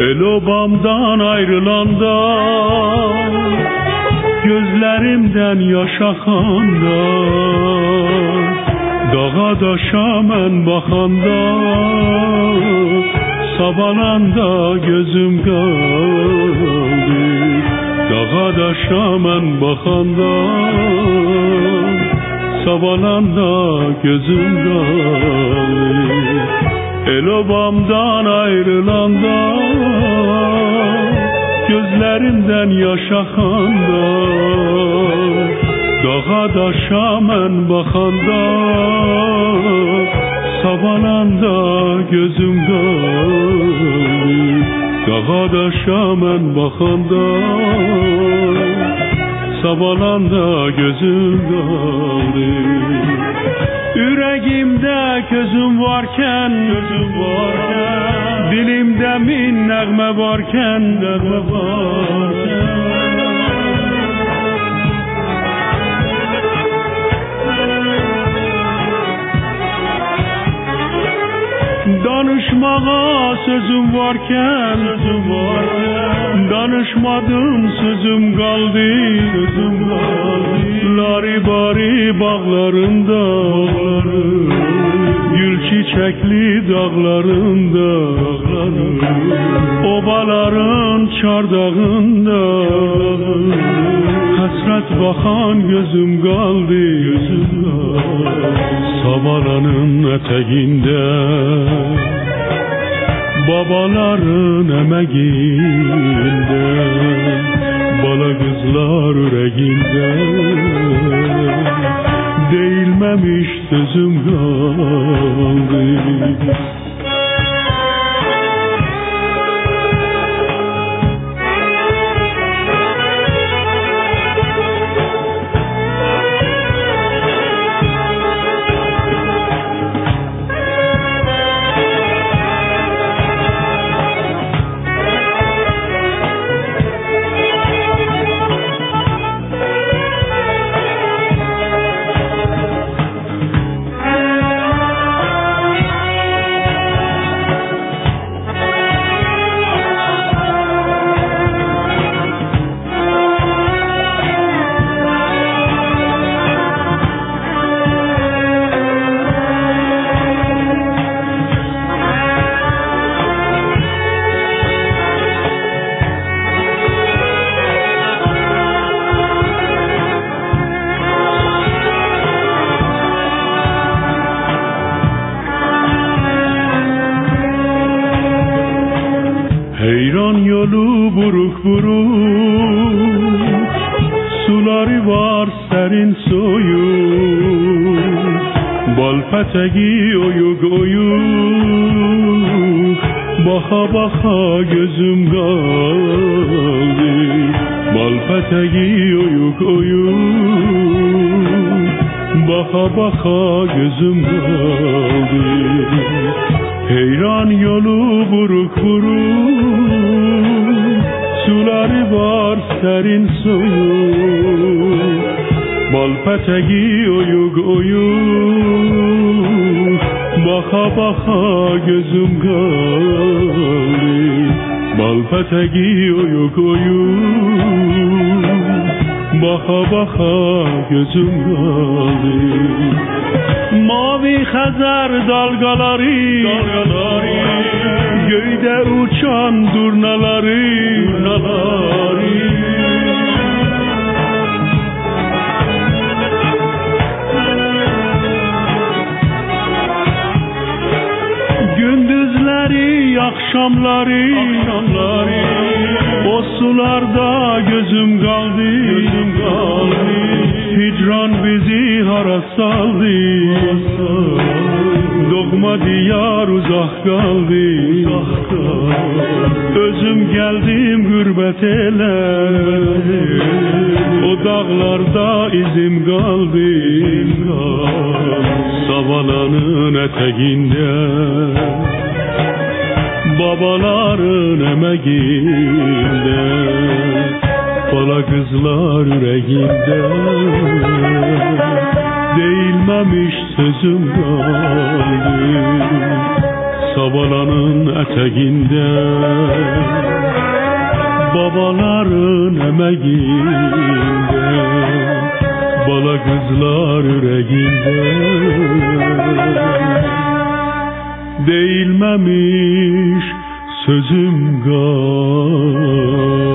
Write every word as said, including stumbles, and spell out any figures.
El obamdan ayrılanda, gözlerimden yaş akanda, dağa daşa mən baxanda, sabalanda gözüm qaldı. Dağa daşa mən baxanda, sabalanda gözüm qaldı. El obamdan ayrılanda, gözlerimden yaş akanda, dağa daşa mən baxanda, sabalanda gözüm qaldı. Dağa daşa mən baxanda, sabalanda gözüm qaldı. Ürəyimdə közüm varkən, gözüm varkən, dilimdə min nəğmə varkən, nəğmə varkən. Danışmağa sözüm varkən, sözüm varkən, danışmadım sözüm qaldı, sözüm qaldı. Lari bari bağlarında, gül çiçekli dağlarında, obaların çardağında, hasret bakan gözüm qaldı, gözüm qaldı. Sabalanın eteğinde, babaların emeğinde, bala kızlar yüreğinde, değilmemiş sözüm kaldı. Heyran yolu buruk buruk, suları var serin soyuk, bal peteği oyuk oyuk, baka baka gözüm kaldı. Bal peteği oyuk oyuk, baka baka gözüm kaldı. Heyran yolu buruk buruk, suları var serin soyuk, bal peteği oyuk oyuk, baka baka gözüm kaldı. Bal peteği oyuk oyuk, baka baka gözüm kaldı. Mavi Xəzər dalgaları, dalgaları, göydə uçan durnaları, durnaları. Gündüzləri, akşamları, akşamları, o sularda gözüm qaldı, gözüm qaldı. Hicran bizi hara saldı, doğma diyar uzak kaldı. Özüm geldim gürbet ele, o dağlarda izim kaldı. Savalanın eteğinde, babaların emeğinde, bala kızlar yüreğinde, değilmemiş sözüm kaldı. Kabalanın eteğinde, babaların emeğinde, bala kızlar yüreğinde. Değilmemiş sözüm gal.